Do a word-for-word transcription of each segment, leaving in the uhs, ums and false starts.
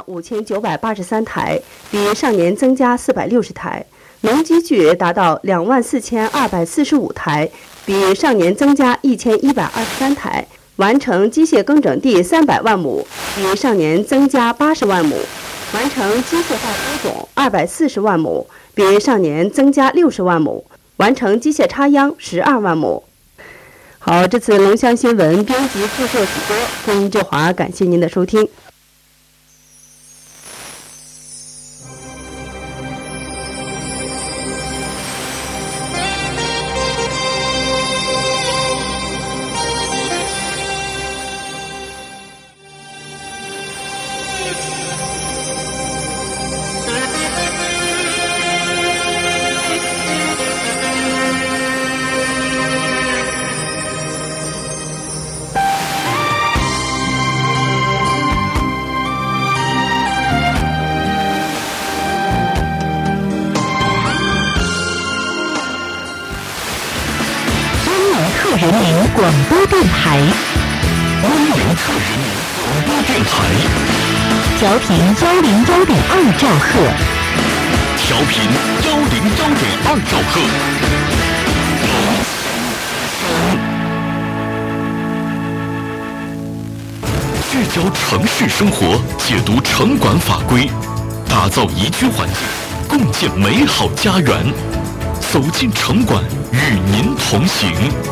五千九百八十三台，比上年增加四百六十台；农机具达到两万四千二百四十五台，比上年增加一千一百二十三台；完成机械耕整地三百万亩，比上年增加八十万亩；完成机械化播种二百四十万亩，比上年增加六十万亩；完成机械插秧十二万亩。好，这次龙乡新闻编辑制作主播龚志华，感谢您的收听。 人民广播电台，温阳特人民广播电台，调频幺零幺点二兆赫， 调频幺零幺点二兆赫。聚焦城市生活，解读城管法规，打造宜居环境，共建美好家园。走进城管，与您同行。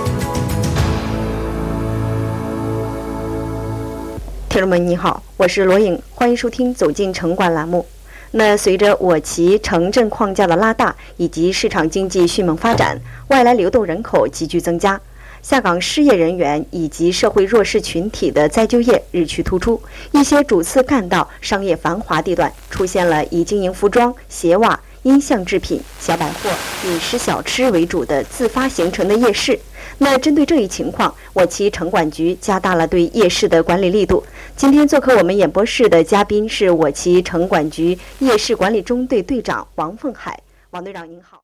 听众们你好，我是罗颖，欢迎收听走进城管栏目。那随着我旗城镇框架的拉大以及市场经济迅猛发展，外来流动人口急剧增加，下岗失业人员以及社会弱势群体的再就业日趋突出。一些主次干道、商业繁华地段出现了以经营服装、鞋袜、音像制品、小百货、饮食小吃为主的自发形成的夜市。那针对这一情况，我旗城管局加大了对夜市的管理力度。今天做客我们演播室的嘉宾是我旗城管局夜市管理中队队长王凤海。王队长您好。